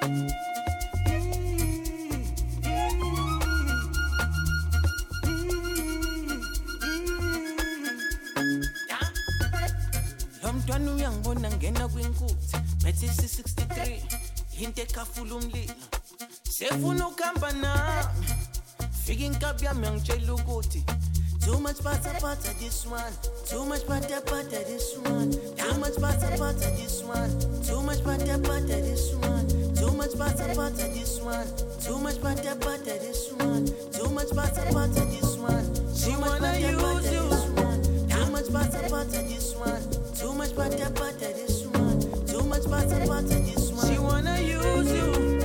Lomntwana uyangibona ngena kwinkuthi bethe 63 into ekhafula umlilo sefuna ukuhamba nami fika inkabi yami yangitshela ukuthi too much butter this one, too much butter this one, too much butter this one, too much butter this one, too much butter this one, too much butter this one, too much butter this one. She wanna use you. Too much butter this one, too much butter this one, too much butter this one. She wanna use you.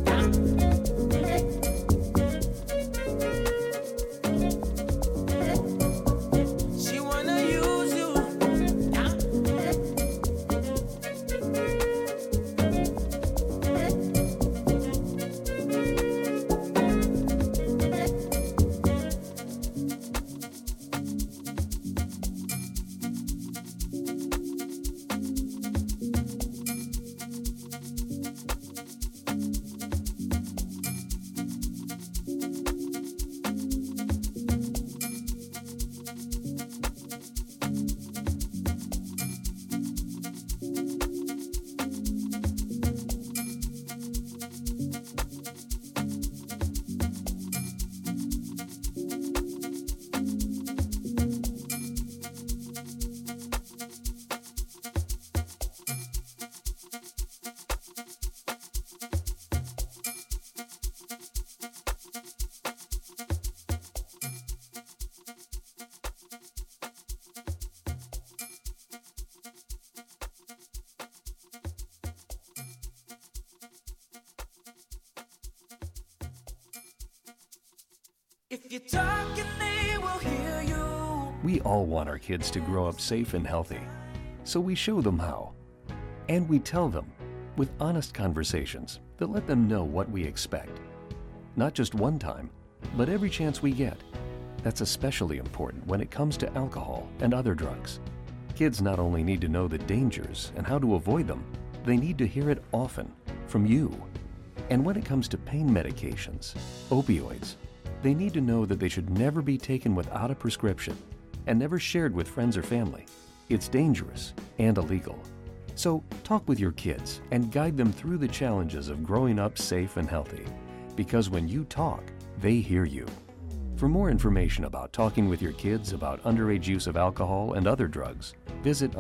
If you talk and they will hear you. We all want our kids to grow up safe and healthy, so we show them how. And we tell them with honest conversations that let them know what we expect. Not just one time, but every chance we get. That's especially important when it comes to alcohol and other drugs. Kids not only need to know the dangers and how to avoid them, they need to hear it often from you. And when it comes to pain medications, opioids, they need to know that they should never be taken without a prescription and never shared with friends or family. It's dangerous and illegal. So talk with your kids and guide them through the challenges of growing up safe and healthy. Because when you talk, they hear you. For more information about talking with your kids about underage use of alcohol and other drugs, visit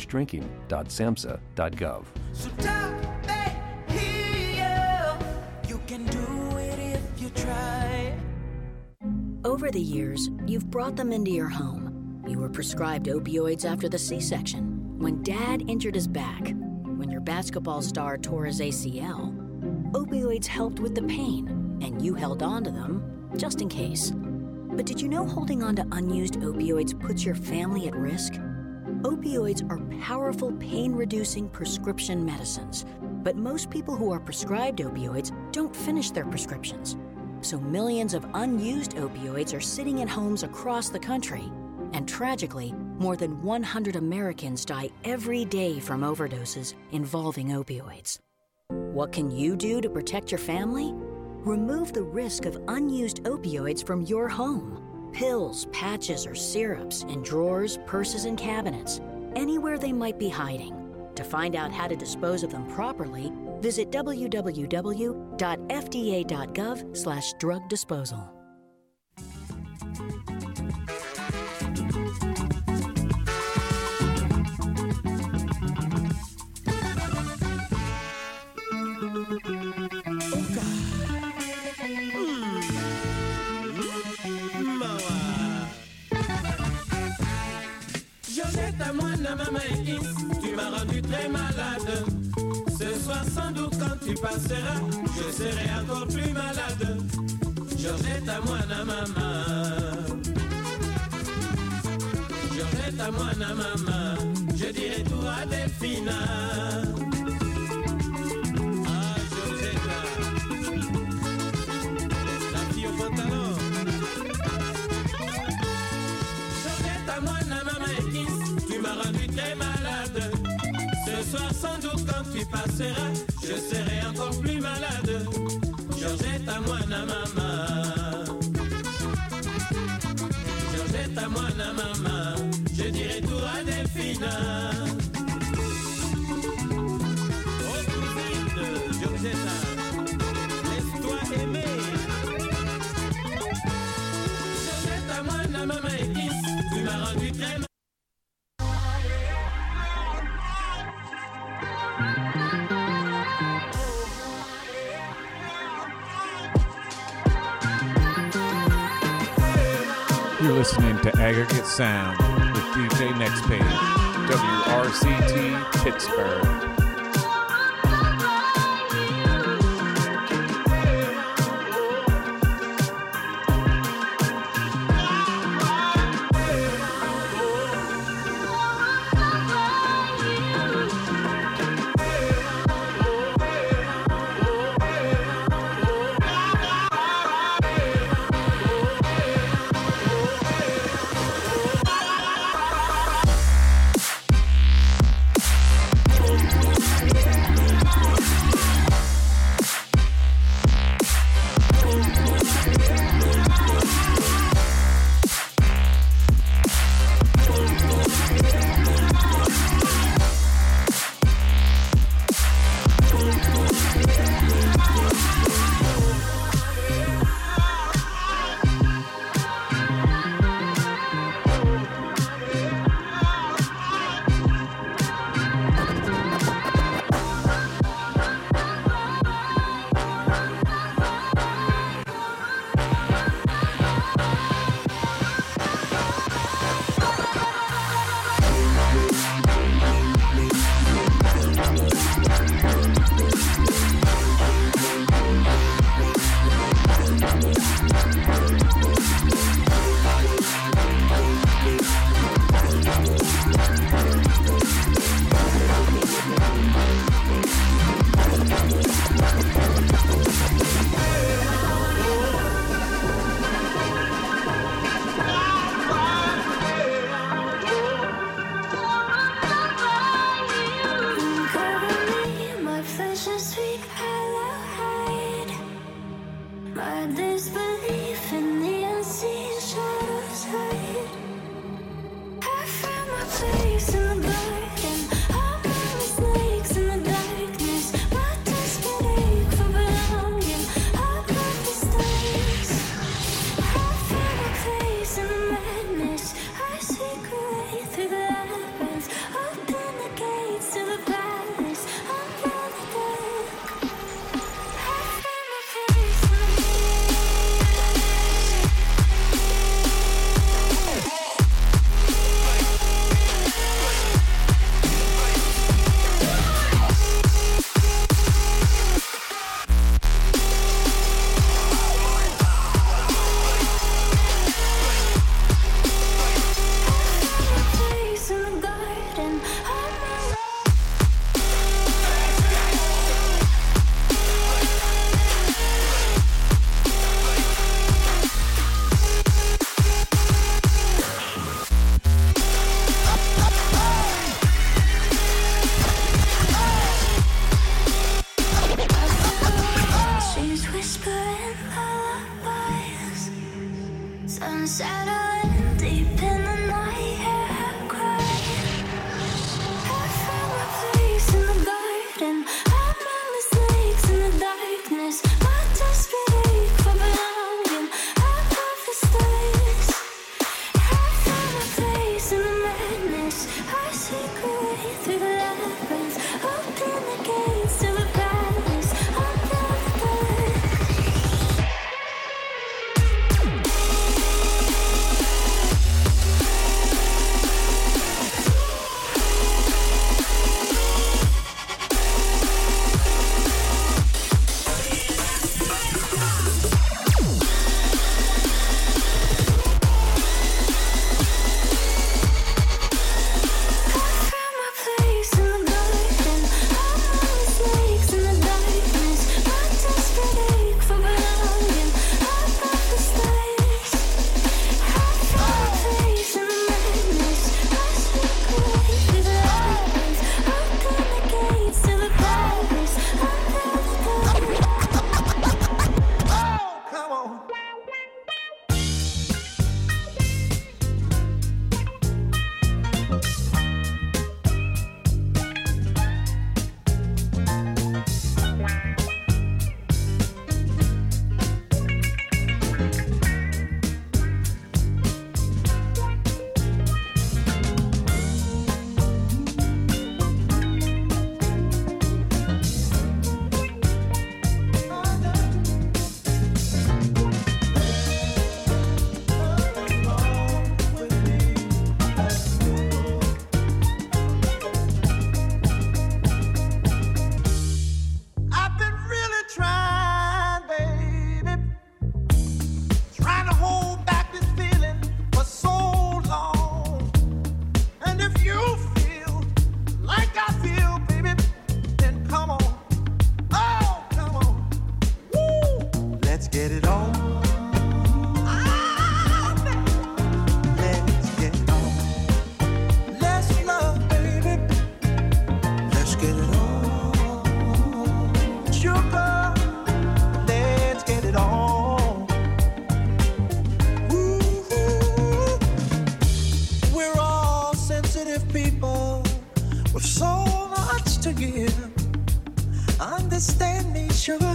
underagedrinking.samhsa.gov. So talk, they hear you. You can do it if you try. Over the years, you've brought them into your home. You were prescribed opioids after the C-section, when Dad injured his back, when your basketball star tore his ACL. Opioids helped with the pain, and you held on to them just in case. But did you know holding on to unused opioids puts your family at risk? Opioids are powerful pain-reducing prescription medicines, but most people who are prescribed opioids don't finish their prescriptions. So millions of unused opioids are sitting in homes across the country. And tragically, more than 100 Americans die every day from overdoses involving opioids. What can you do to protect your family? Remove the risk of unused opioids from your home. Pills, patches, or syrups in drawers, purses, and cabinets, anywhere they might be hiding. To find out how to dispose of them properly, visit www.fda.gov/drug disposal. Tu m'as rendu très malade. Ce soir sans doute quand tu passeras, je serai encore plus malade. Georgette à moi na maman. Georgette à moi na maman. Je dirai tout à Delphina. Ah Georgette, la fille au pantalon. Georgette à moi na maman. Tu m'as rendu très malade. Ce soir sans doute quand tu passeras, je serai encore plus malade. Georgette, mwana mama. Georgette, mwana mama. Je dirai tout à Delphine. Oh cousine, Georgette, laisse-toi aimer. Georgette, mwana mama et kiss, tu m'as rendu très mal. You're listening to Aggregate Sound with DJ Next Page, WRCT Pittsburgh. trying, baby, trying to hold back this feeling for so long. And if you feel like I feel, baby, then come on. Oh, come on. Woo! Let's get it on. Let's get it on. Let's love, baby. Let's get it on. Sugar, let's get it on. Ooh, we're all sensitive people with so much to give. Understand me, sugar.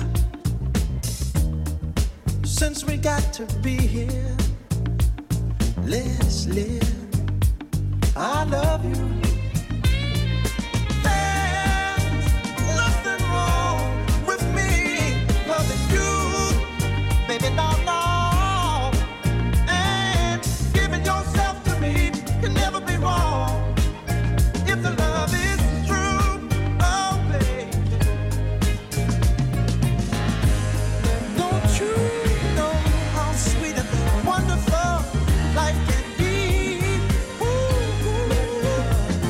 Since we got to be here, let's live. I love you. There's nothing wrong with me loving you, baby, no, no. And giving yourself to me can never be wrong if the love is true. Oh, babe, don't you know how sweet and wonderful life can be? Ooh,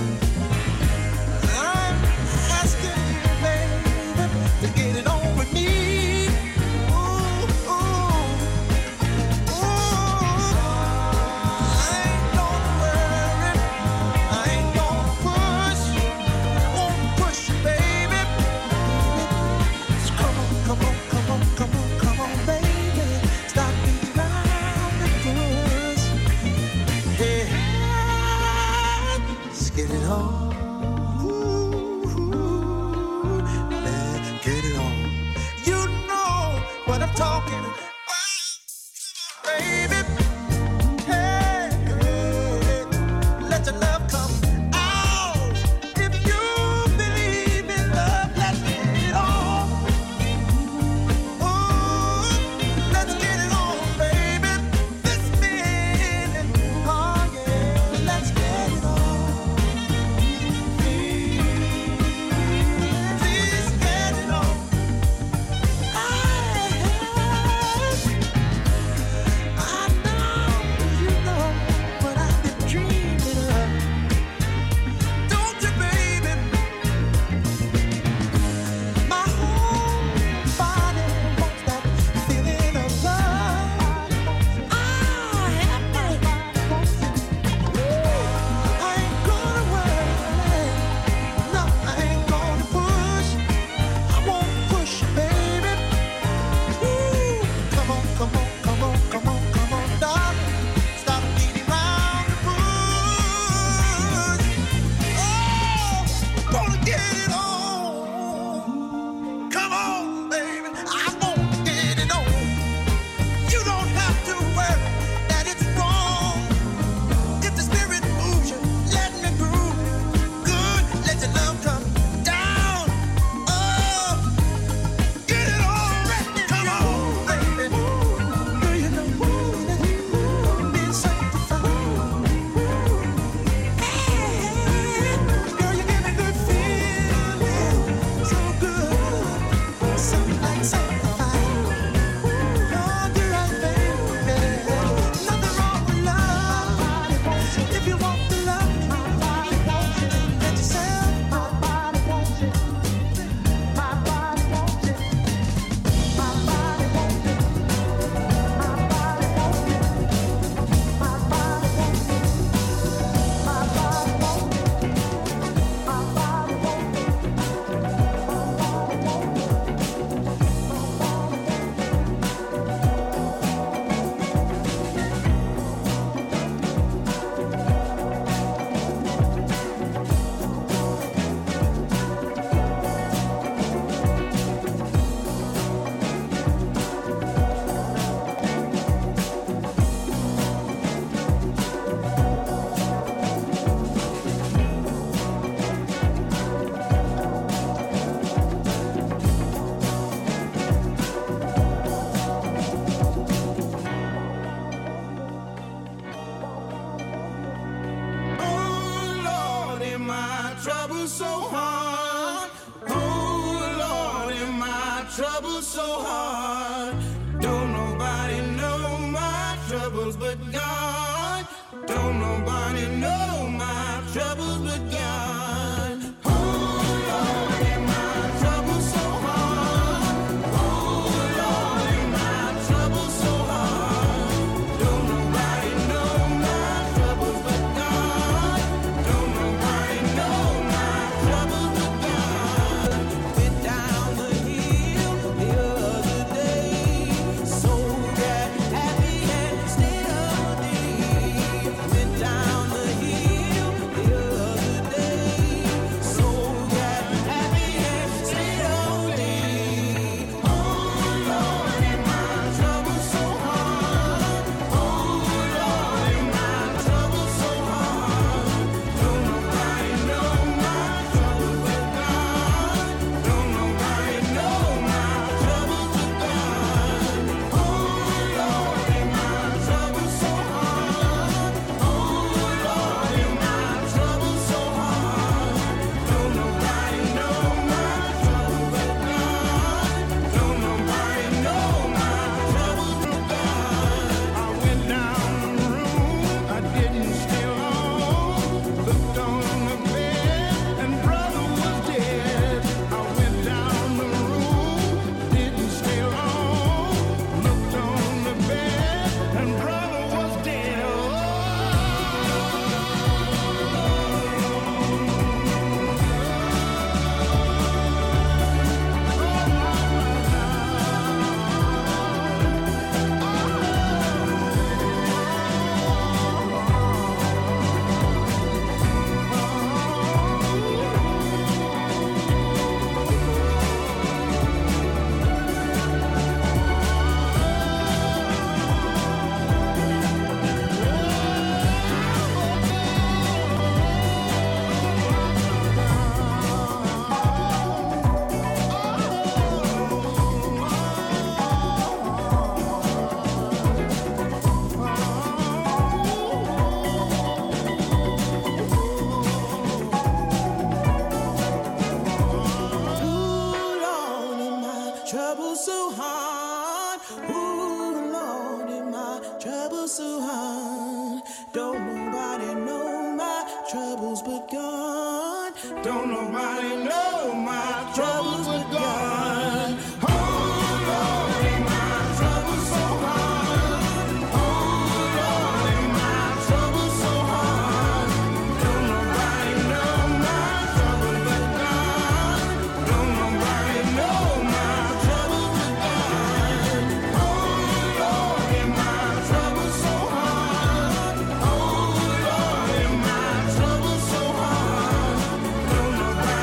trouble so hard. Don't nobody know my troubles but God. Don't nobody know my troubles but God. Oh Lord, and my trouble so hard. Oh Lord, and my trouble so hard. Don't nobody know my troubles but God. Don't nobody know my troubles but God. Went down the hill the other day, so that happy and stayed all day. Went down the hill the other day, so that happy and stayed all day. Oh Lord, and my trouble so hard. Oh Lord, and my trouble so hard. Don't nobody know my trouble but God. Don't nobody know my trouble but God. Oh Lord, and my trouble so hard. Oh Lord, and my trouble so hard. Don't nobody know my trouble but God. Don't nobody know my trouble but God. I went down the room, I didn't stay long. Looked on the bed, and brother was dead. I went down the room, didn't stay long. Looked on the bed, and brother was dead. Ooh, Lord, and my trouble so hard. Ooh, Lord, and my trouble so hard. Don't nobody know my troubles but God. Don't nobody know my troubles but God. Oh, Lord, and my trouble so hard. Oh, Lord, and my trouble so hard. Don't nobody know my trouble but God. Don't nobody know my trouble but God. Oh Lord, and my trouble so hard. Oh Lord, and my trouble so hard. Don't nobody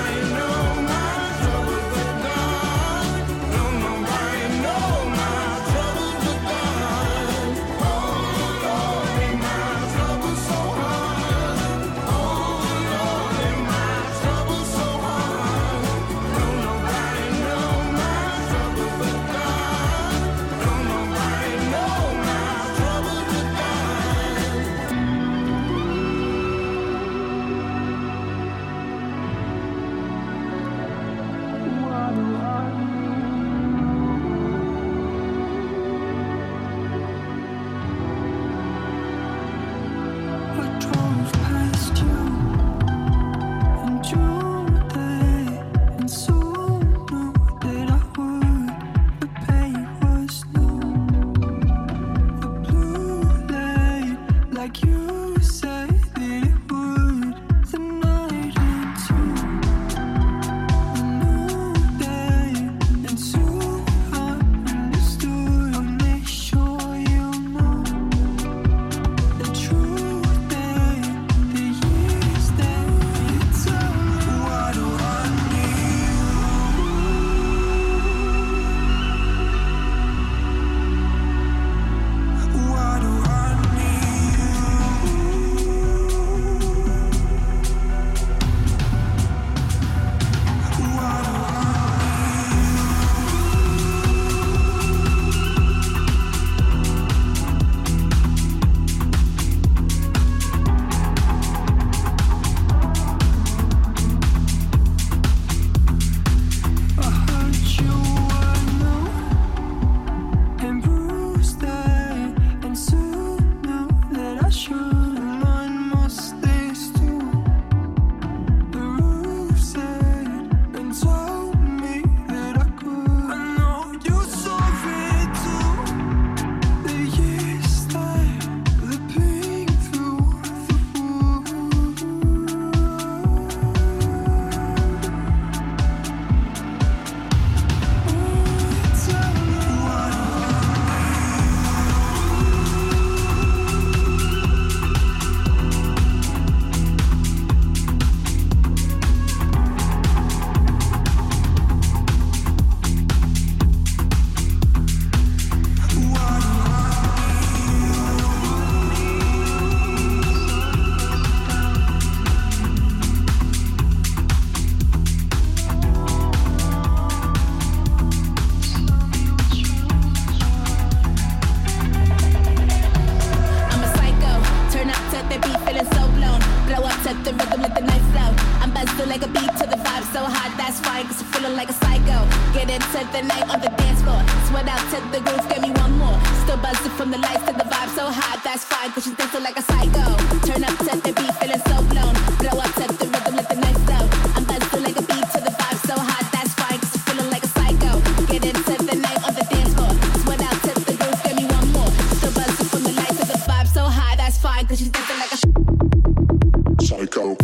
the groove, give me one more. Still buzzing from the lights to the vibe so hot, that's fine, cause she's dancing like a psycho. Turn up to the beat, feeling so blown. Blow up to the rhythm, let the night flow. I'm buzzing like a beat to the vibe so hot, that's fine, cause she's feeling like a psycho. Get into the night on the dance floor. Sweat out to the groove, give me one more. Still buzzing from the lights to the vibe so hot, that's fine, cause she's dancing like a psycho.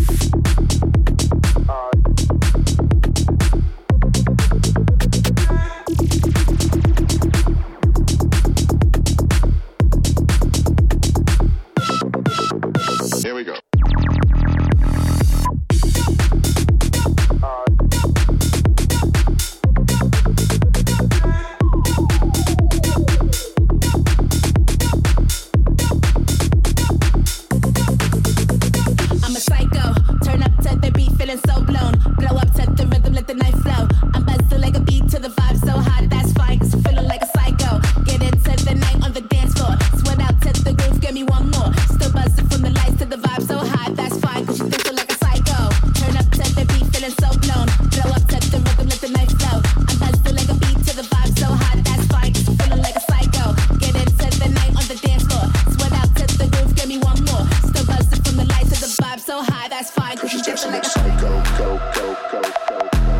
Here we go. I'm a psycho. Turn up to the beat, feeling so blown. Blow up to the rhythm, let the night flow. I'm buzzing like a beat to the vibe so hot, that's fine, cause I'm feeling like a psycho. Get into the night on the dance floor. Sweat out to the groove, give me one more. Still buzzing from the lights to the vibe so hot, that's fine, cause she's dancing like a psycho. Turn up to the beat, feeling so blown. Blow up to the rhythm, let the night flow. I'm buzzing like a beat to the vibe so hot, that's fine, cause I'm feeling like a psycho. Get into the night on the dance floor. Sweat out to the groove, give me one more. Still buzzing from the lights to the vibe so high, that's fine, cause she's dancing like a psycho. Go, go, go, go.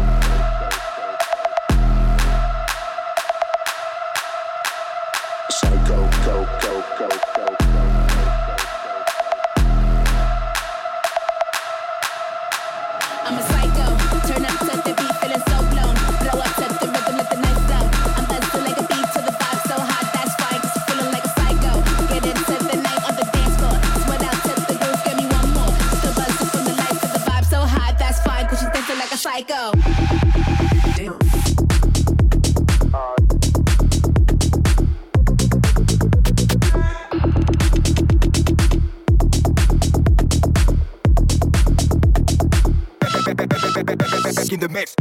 Psycho, go, go, go, go, go. I'm a psycho. Turn up to the beat, feeling so blown. Blow up to the rhythm, let the night flow. I'm buzzing like a beat to the vibe so hot, that's fine, cause I'm feeling like a psycho. Get into the night on the dance floor. Sweat out to the groove, give me one more. Still buzzing from the lights to the vibe so hot, that's fine, cause she's dancing like a psycho. Damn. In the mix.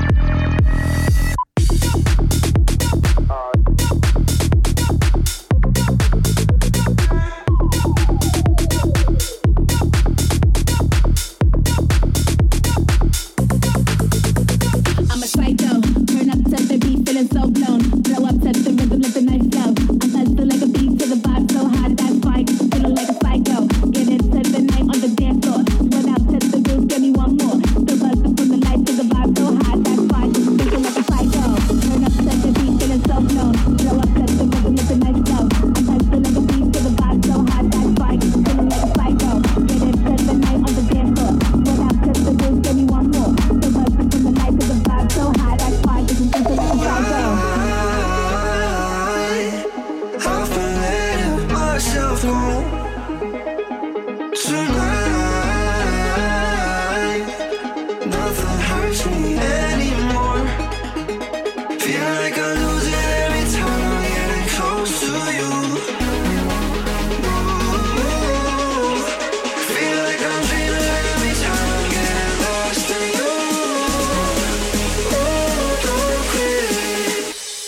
I'm a psycho. Turn up to the beat, feeling so blown. Blow up to the rhythm, let the night flow. I'm buzzing like a beat to the vibe so hot, that's fine, cause I'm feeling like a psycho. Get into the night on the dance floor. Sweat out to the groove, give me one more. Still buzzing from the lights to the vibe so hot, that's fine, cause I'm feeling like a psycho. Turn up to the beat, feeling so blown. Blow up to the rhythm, let the night flow. I'm buzzing like a beat to the vibe so hot, that's fine, cause I'm feeling like a psycho. Get into the night on the dance floor. Sweat out to the groove, give me one more. Still buzzing from the lights to the vibe so hot, that's fine, cause I'm feeling like a psycho. I've been letting myself go tonight. Nothing hurts me anymore. Feel like I lose it every time I'm getting close to you. Ooh, feel like I'm dreaming every time I'm getting lost in you. Oh, don't quit.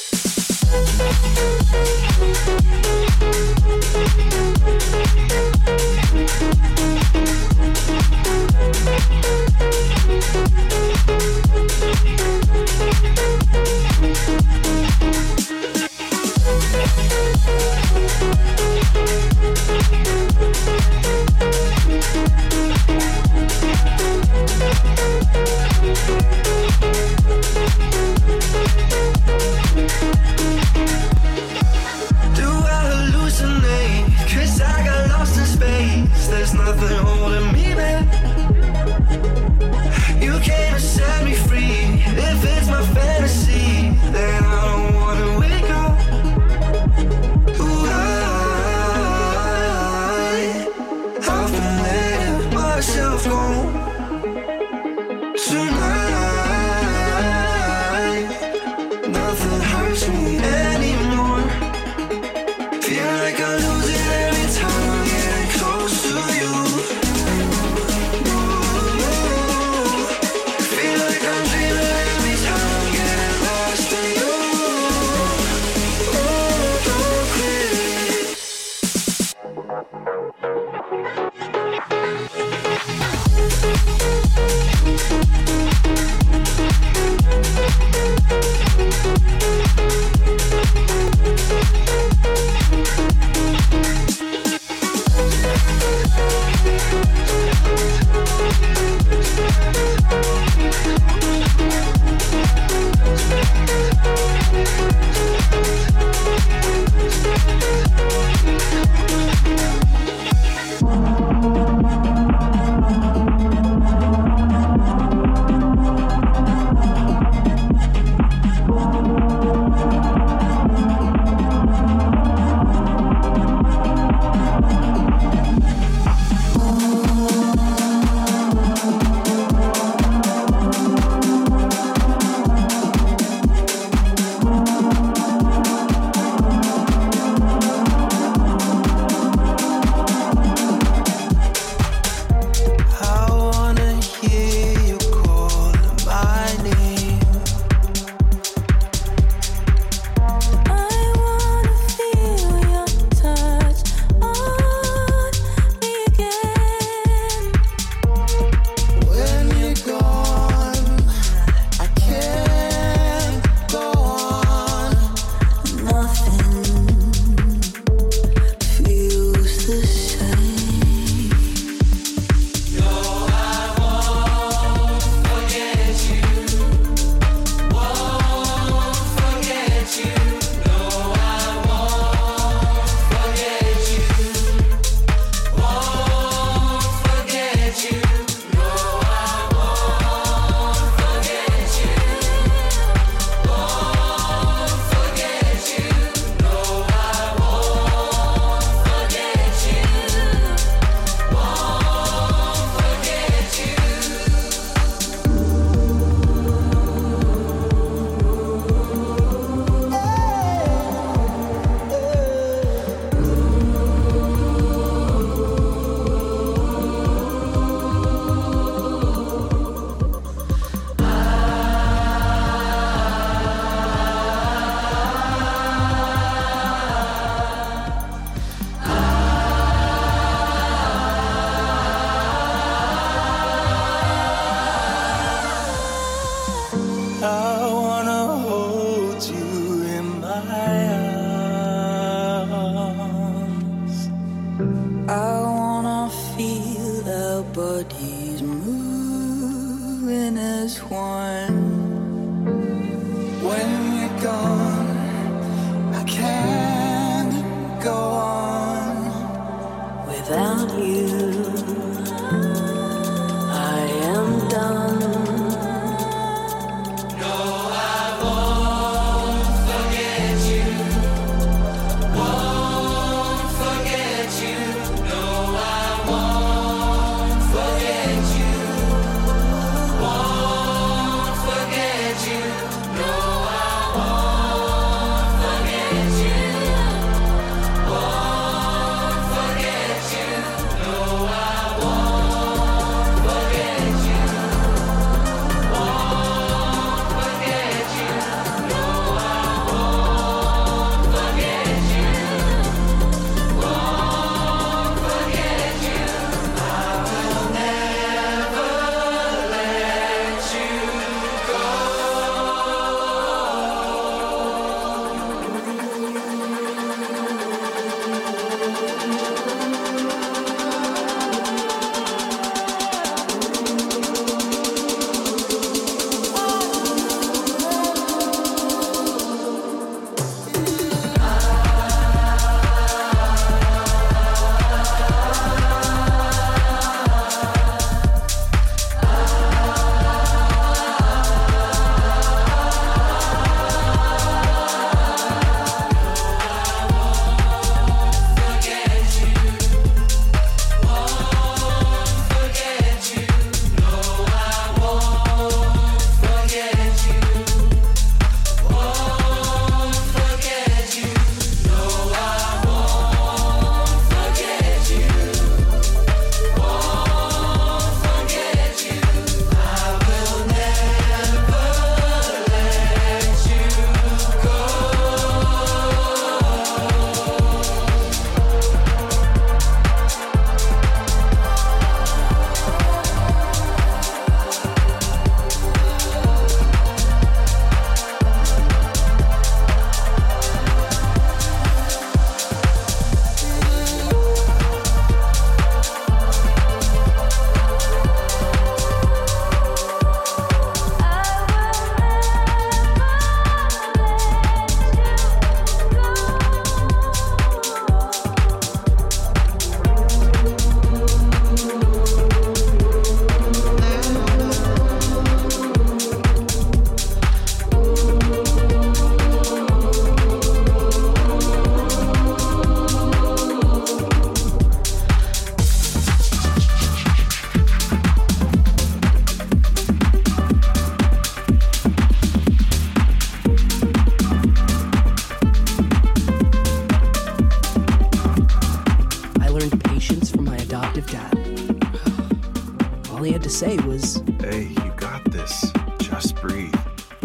Do I hallucinate? 'Cause I got lost in space. There's nothing holding me back. You came to set me free. If it's my fantasy, then I don't wanna wake up. Ooh, I've been letting myself go tonight. Nothing hurts me anymore. Feel like I lose it every time I'm getting close to you. Ooh, feel like I'm dreaming every time I'm getting lost in you. Oh, don't quit. say was, "Hey, you got this. Just breathe."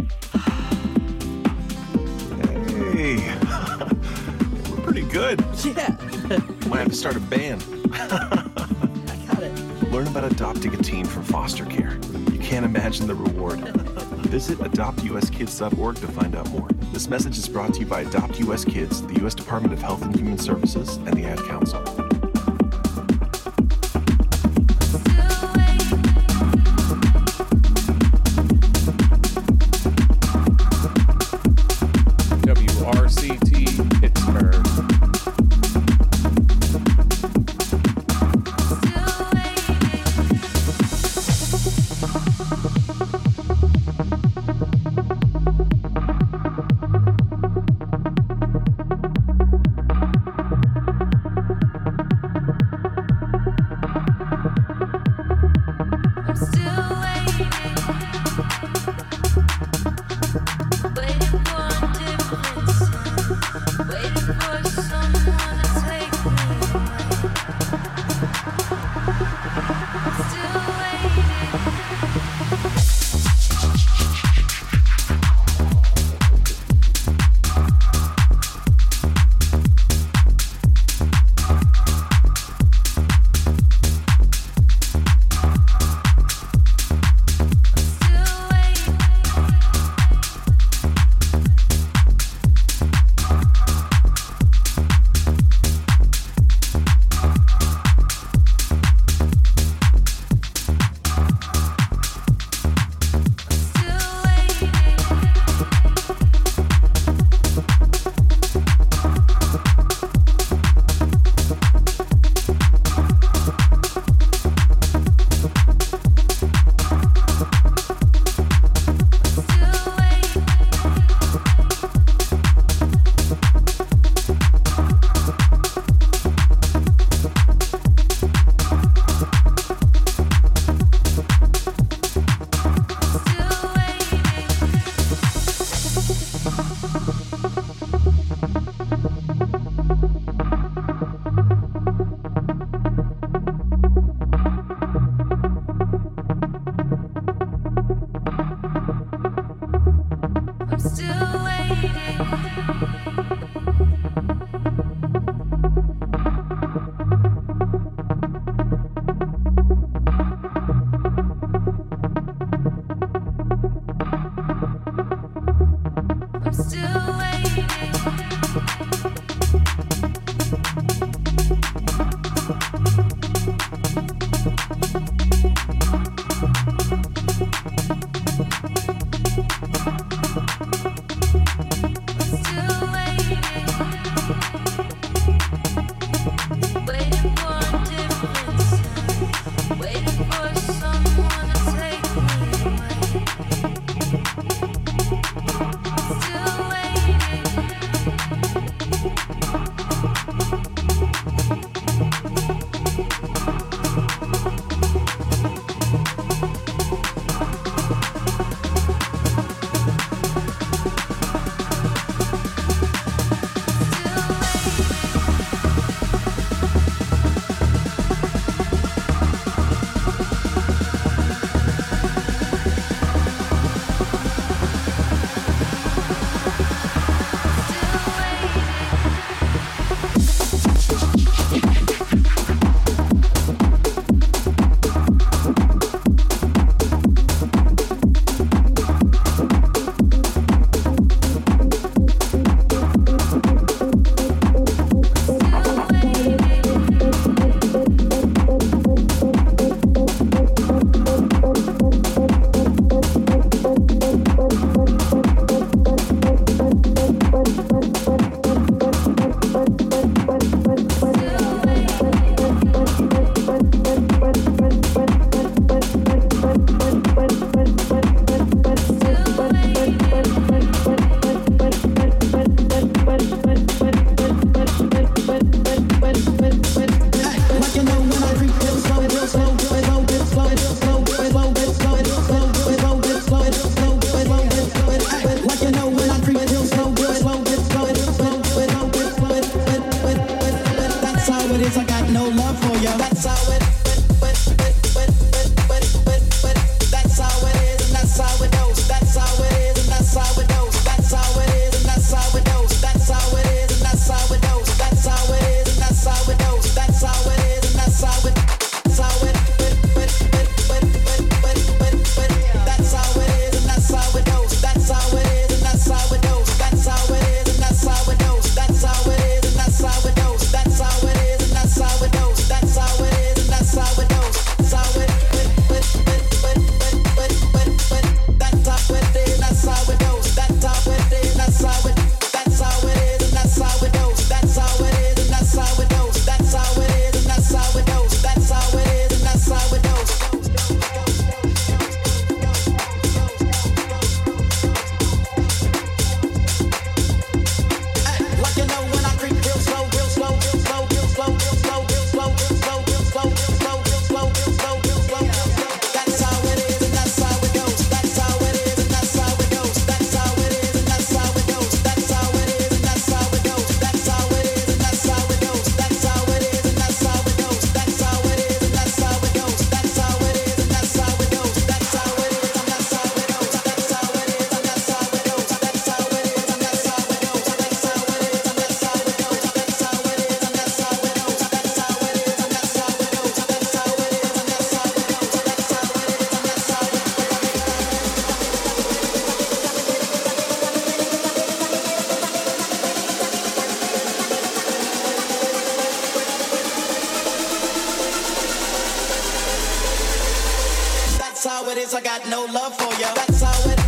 Hey, we're pretty good. Yeah. Might have to start a band. I got it. Learn about adopting a teen from foster care. You can't imagine the reward. Visit adoptuskids.org to find out more. This message is brought to you by Adopt US Kids, the U.S. Department of Health and Human Services, and the Ad Council. WRCT Pittsburgh. Waiting for I got no love for you. That's how it,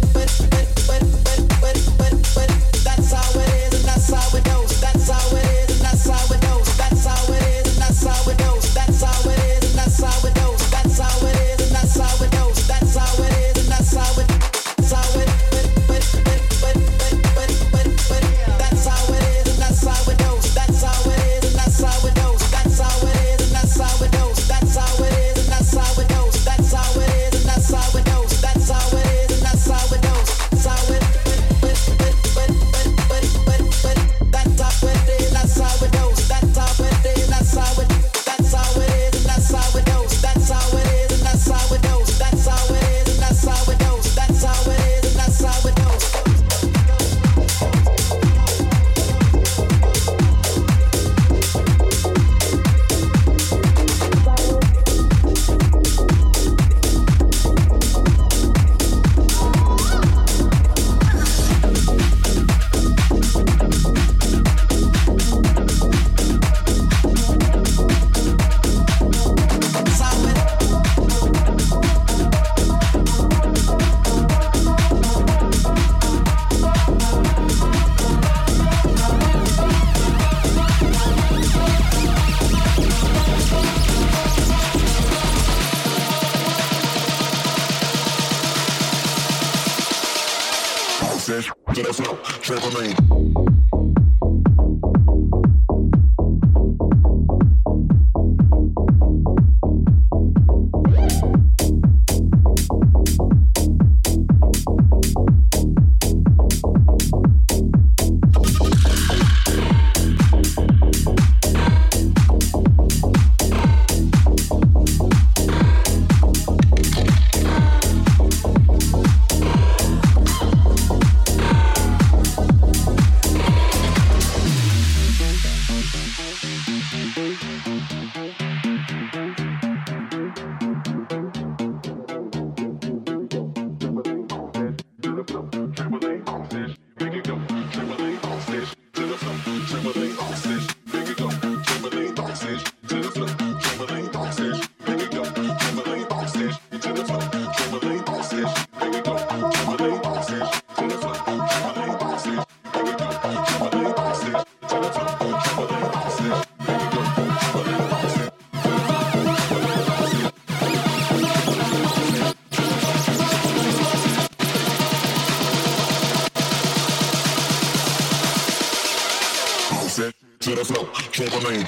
that's how it is, and that's how it goes. That's how it is, and that's how it goes. That's how it is, and that's how it goes. That's how it is, and that's how it goes. That's how it is, and that's how it goes. That's how it is, and that's how it. That's how it. That's how it is, and that's how it goes. That's how it is, and that's how it goes. That's how it is, and that's how it goes. That's how it is, and that's how it goes. That's how it is, and that's how it goes. That's how it is, and that's how it goes. That's how it. That's how it is, that's how it goes. That's how it is, that's how it. That's how it is, and that's how it goes. That's how it is, and that's how it goes. That's how it is, and that's how it goes. That's how it is, and that's how it goes. Trampoline. To the floor, trampoline.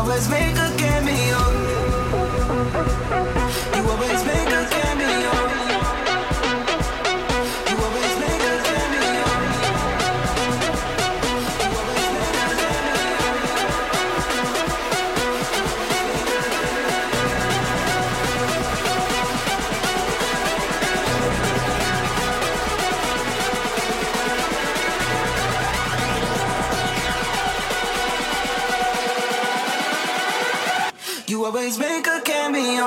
always make a cameo. You always make a cameo. You always make a cameo. You always make a cameo.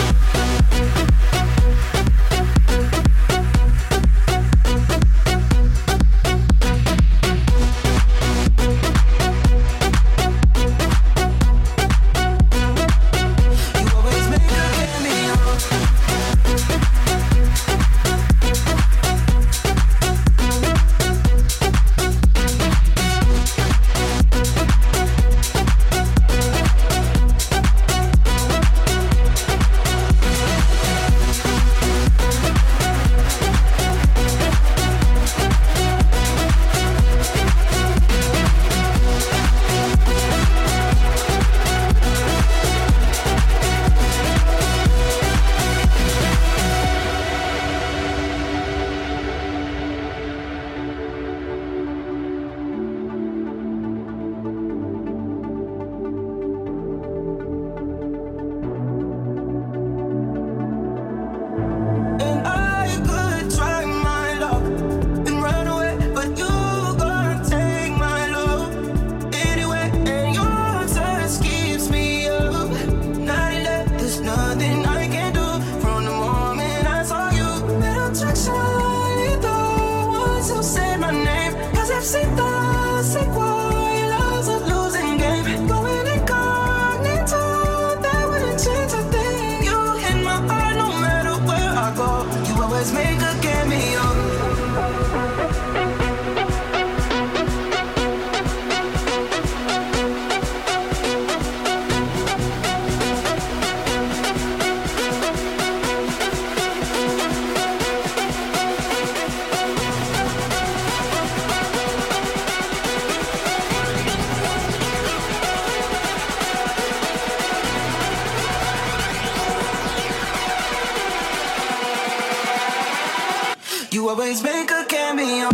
You always make a cameo.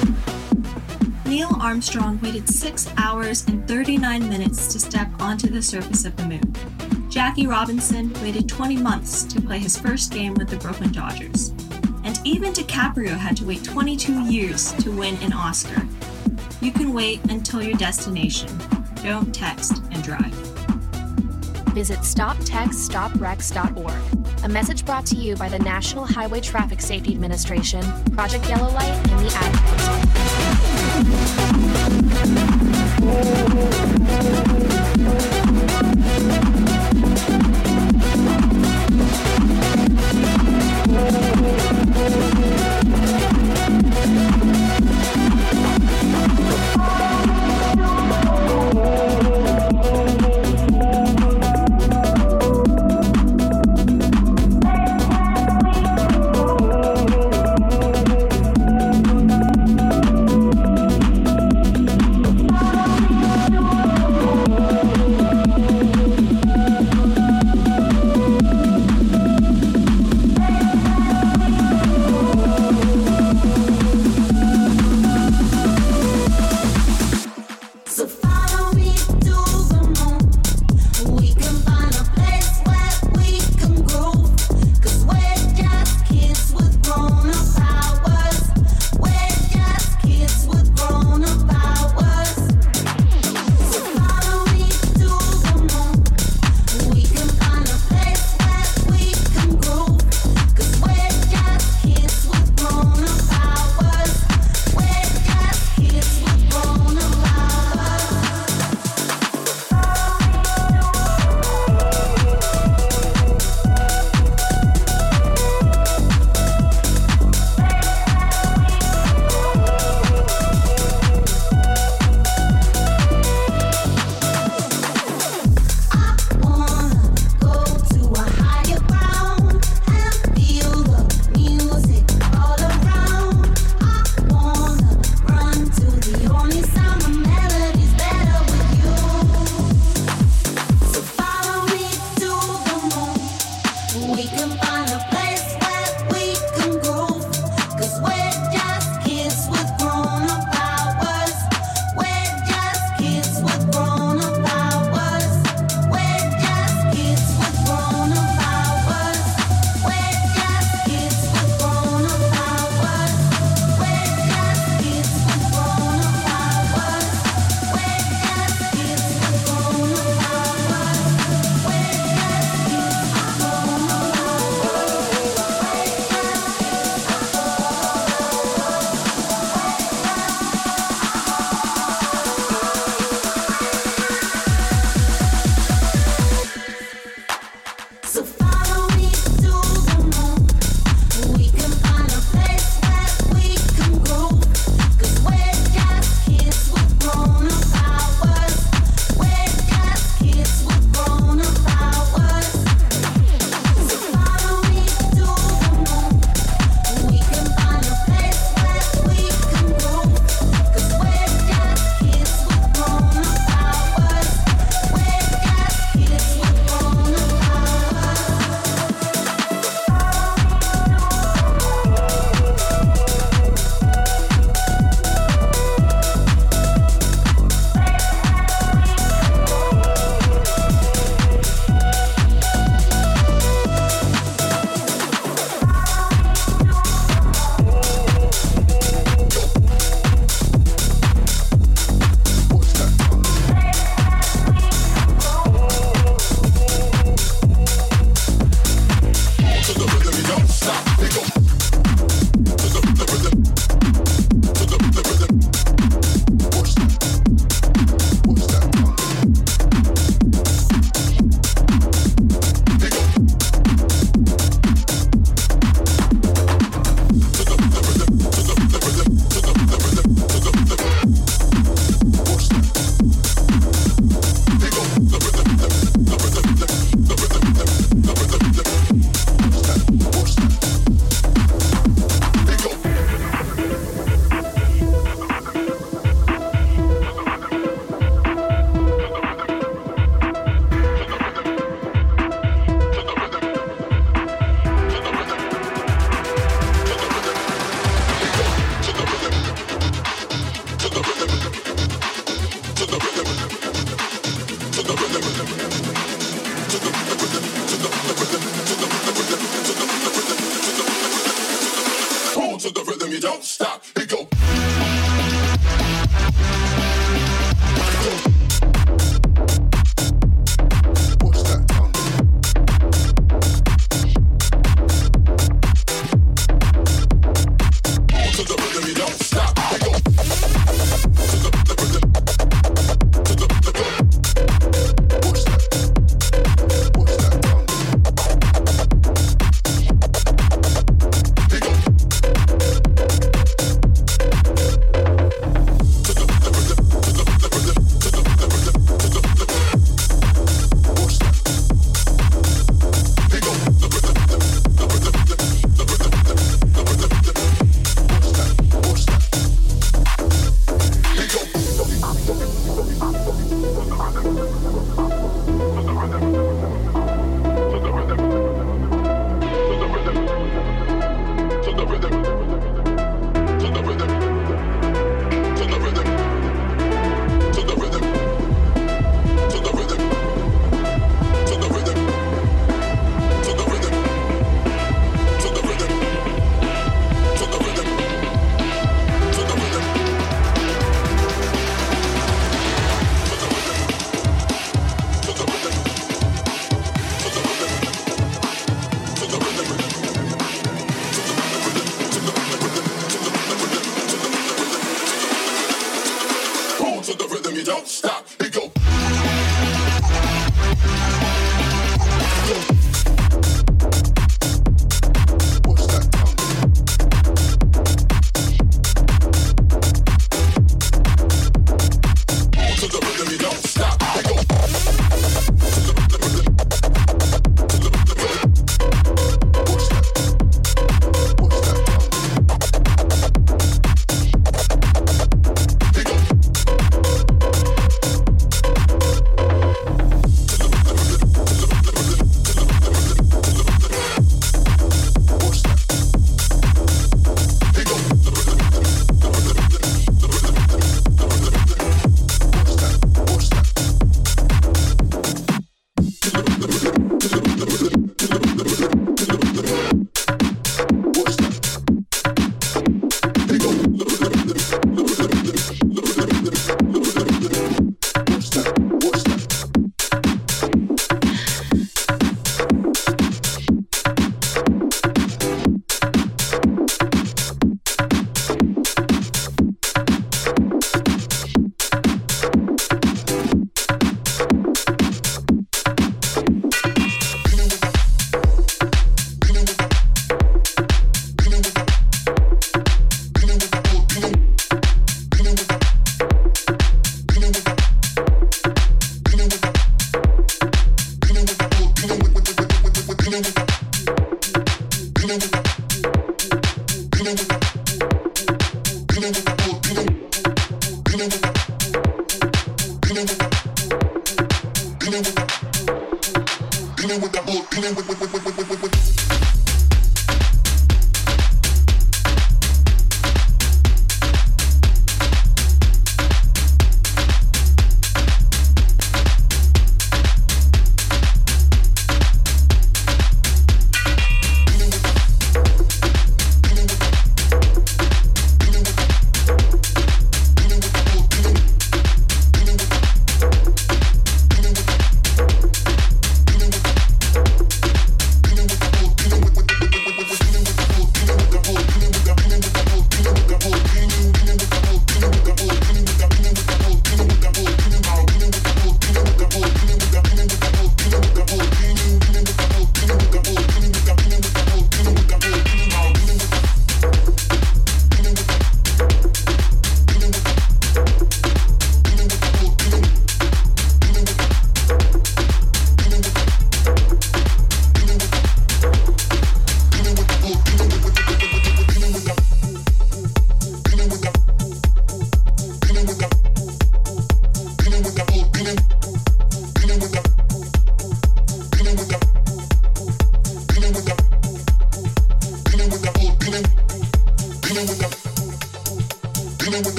Neil Armstrong waited 6 hours and 39 minutes to step onto the surface of the moon. Jackie Robinson waited 20 months to play his first game with the Brooklyn Dodgers. And even DiCaprio had to wait 22 years to win an Oscar. You can wait until your destination. Don't text and drive. Visit StopTextStopWrecks.org. A message brought to you by the National Highway Traffic Safety Administration, Project Yellow Light, and the Ad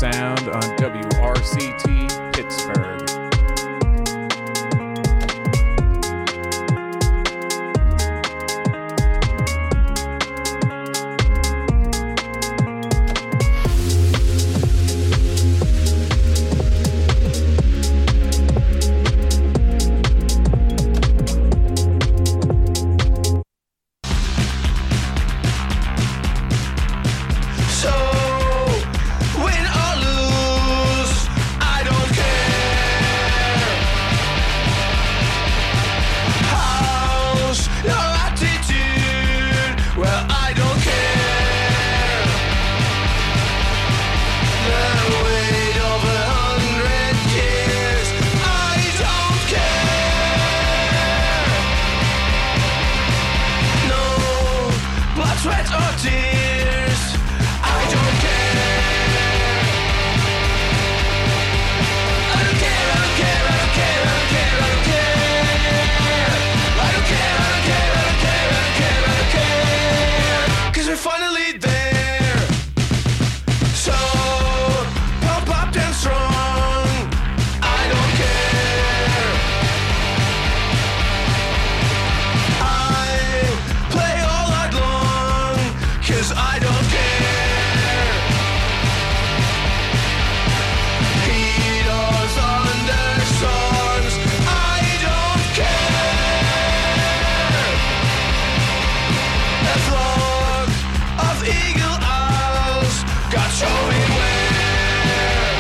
Sound on WRCT Pittsburgh. Sweat or tears, I don't care. I don't care, I don't care, I don't care, I don't care, I don't care. I don't care, I don't care, I don't care, I don't care, I don't care. 'Cause we're finally there. So pump up and strong. I don't care. I play all night long. 'Cause I don't care. Heat or thunderstorms, I don't care. A flock of eagle owls got show me where.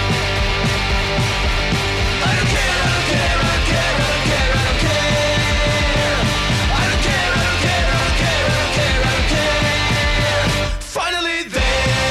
I don't care, I don't care, I don't care, I don't care, I don't care. I don't care, I don't care, I don't care, I don't care, I don't care. Finally there.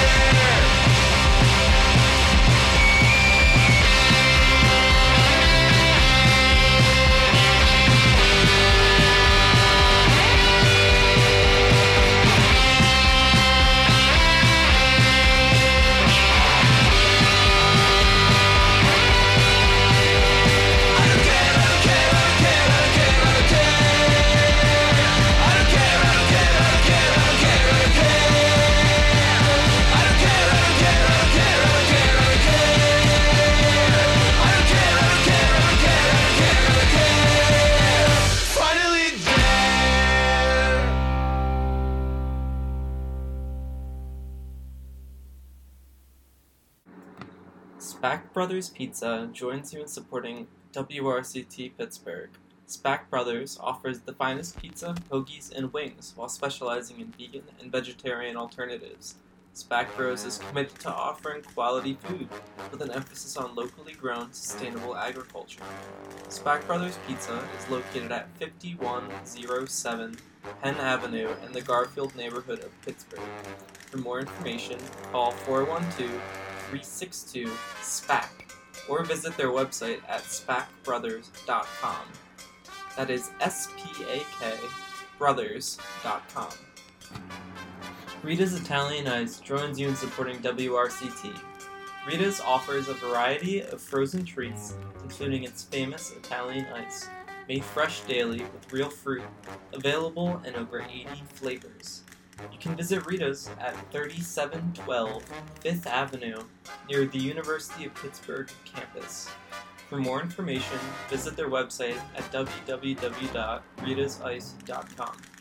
I don't care, I don't care, I don't care, I don't care, I don't care. I don't care, I don't care, I don't care, I don't care, I don't care. I don't care, I don't care, I don't care, I don't care, I don't care. I don't care, I don't care, I don't care, I don't care, I don't care. Finally there. Spack Brothers Pizza joins you in supporting WRCT Pittsburgh. Spack Brothers offers the finest pizza, hoagies, and wings while specializing in vegan and vegetarian alternatives. Spack Bros is committed to offering quality food with an emphasis on locally grown, sustainable agriculture. Spack Brothers Pizza is located at 5107 Penn Avenue in the Garfield neighborhood of Pittsburgh. For more information, call 412-362-SPAC or visit their website at spackbrothers.com. That is SPAK brothers.com. Rita's Italian Ice joins you in supporting WRCT. Rita's offers a variety of frozen treats, including its famous Italian ice, made fresh daily with real fruit, available in over 80 flavors. You can visit Rita's at 3712 5th Avenue near the University of Pittsburgh campus. For more information, visit their website at www.ritasice.com.